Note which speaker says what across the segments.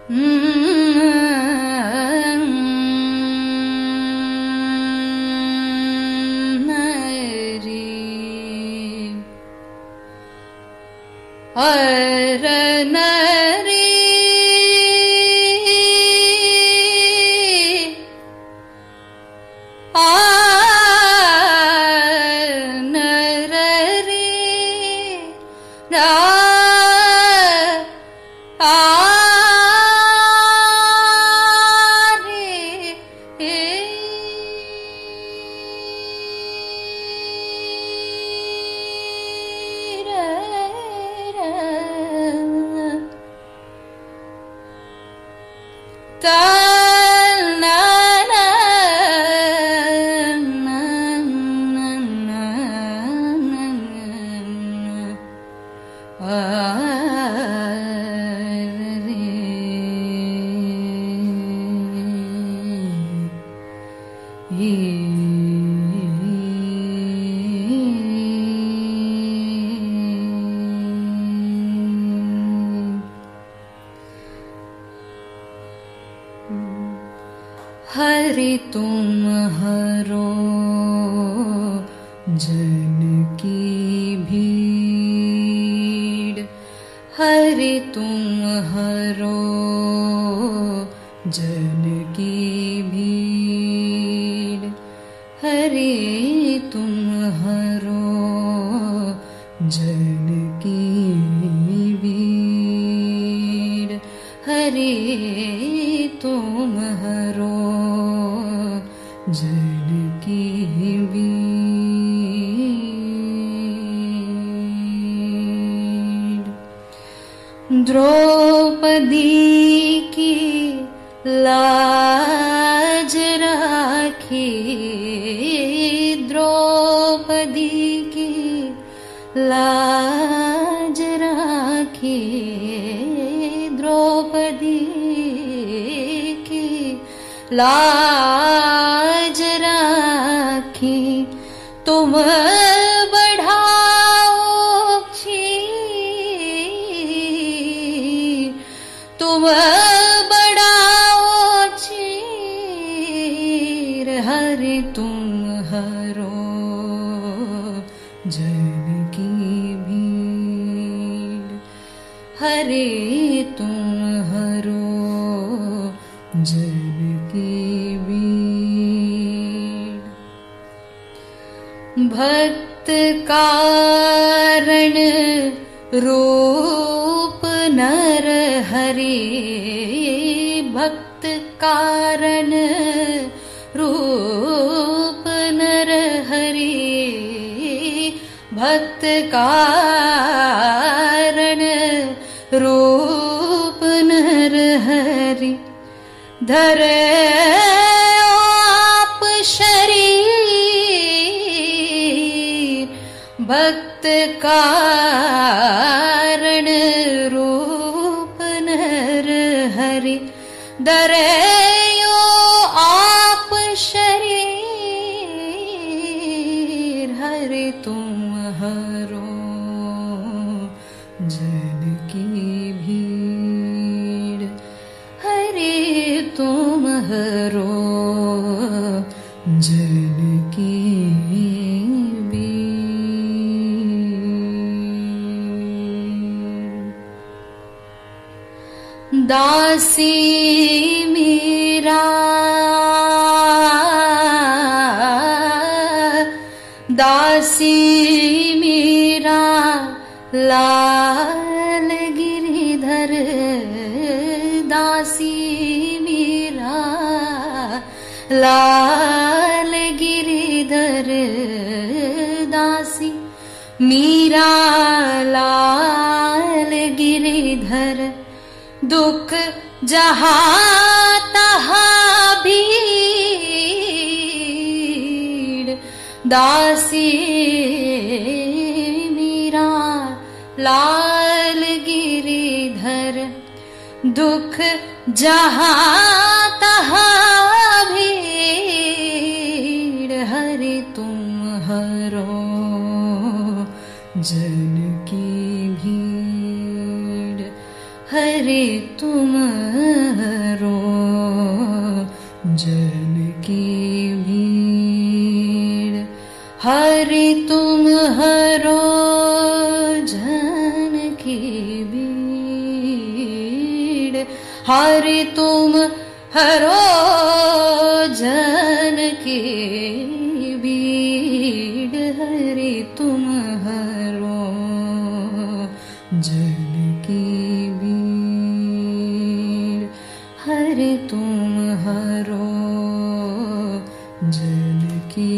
Speaker 1: हरि तुम हरो जन की भीड़, हरि तुम हरो जन की भीड़, हरि तुम हरो जन की भीड़, हरि तुम हरो जन की भीड़। द्रौपदी की लाज राखी, द्रौपदी की लाज राखी, द्रौपदी की लाज राखी, तुम बढ़ाओ चीर, तुम बढ़ाओ चीर, हरि तुम हरो जन की भीड़, हरि तुम हरो जन की भीड़। भक्त कारण रूप नर हरि, भक्त कारण रूप नर हरि, भक्त कारण रूप नर हरि, धरे आप शरीर, भक्त कारण रूप नर हरि, धरे आप शरीर, हरि तुम हरो जन की भीड़, हरि तुम हरो जन की भीड़। दासी मीरा, दासी मीरा लाल गिरिधर, दासी मीरा लाल गिरिधर, दासी मीरा लाल गिरिधर, दुख जहाँ तहाँ भीड़, दासी मीरा लाल गिरिधर, दुख जहाँ तहाँ भीड़, हरि तुम हरो जन की भीड़, हरि तुम हरो जन की भीड़, हरि तुम हरो जन की भीड़, हरि तुम हरो जन की भीड़, हरि तुम हरो जन की भीड़, हरि तुम हरो जन की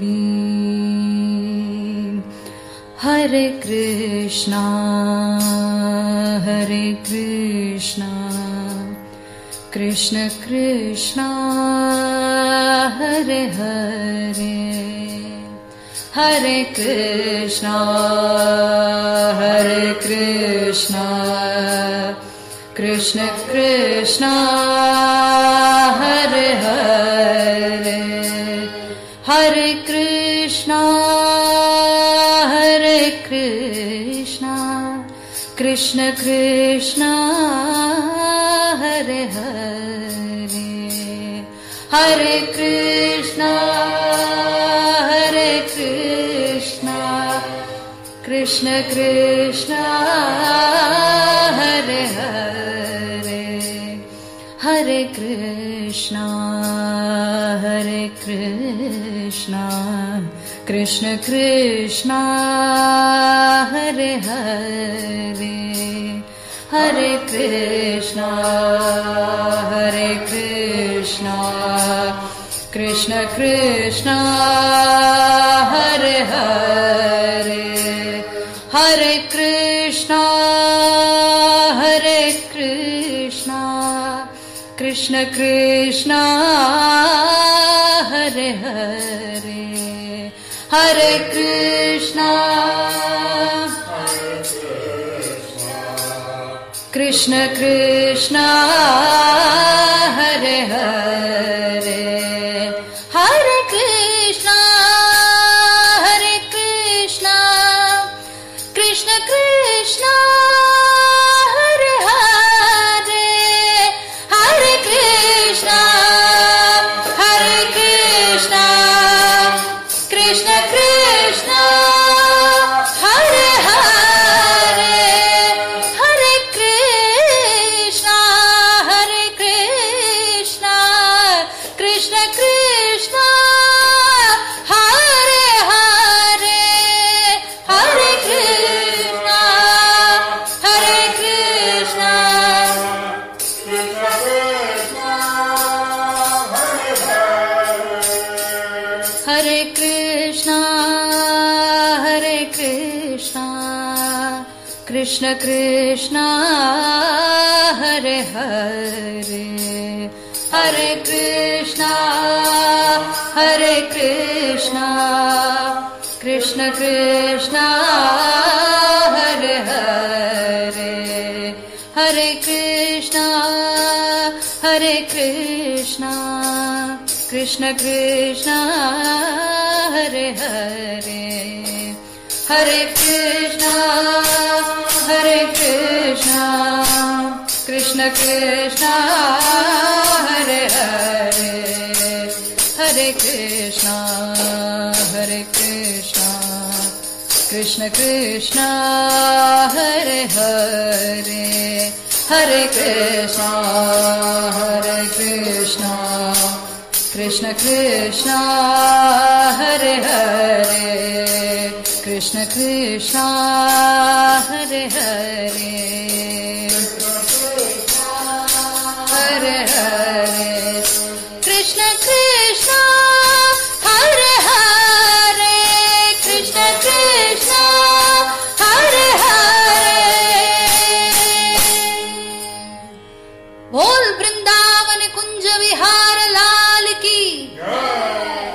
Speaker 1: भीड़। हरे कृष्णा कृष्ण कृष्णा हरे हरे, हरे कृष्णा कृष्ण कृष्णा हरे हरे, हरे कृष्णा कृष्ण कृष्णा हरे हरे, हरे कृष्णा कृष्ण कृष्णा हरे हरे, हरे कृष्णा कृष्ण कृष्णा हरे हरे, हरे कृष्णा कृष्ण कृष्णा हरे हरे, हरे कृष्णा कृष्ण कृष्णा हरे हरे, हरे कृष्णा कृष्ण कृष्णा हरे हरे, हरे कृष्णा कृष्ण कृष्णा हरे हरे, हरे कृष्णा कृष्ण कृष्णा हरे हरे, हरे कृष्णा कृष्ण कृष्णा हरे हरे, हरे कृष्णा हरे कृष्णा कृष्ण कृष्णा हरे हरे, हरे कृष्णा कृष्ण कृष्णा हरे हरे, हरे कृष्णा कृष्ण कृष्णा हरे हरे, हरे कृष्णा कृष्ण कृष्णा हरे हरे, हरे कृष्णा कृष्ण कृष्णा हरे हरे, हरे कृष्णा कृष्ण कृष्णा हरे हरे, कृष्ण कृष्णा हरे हरे, हरे हरे कृष्ण कृष्ण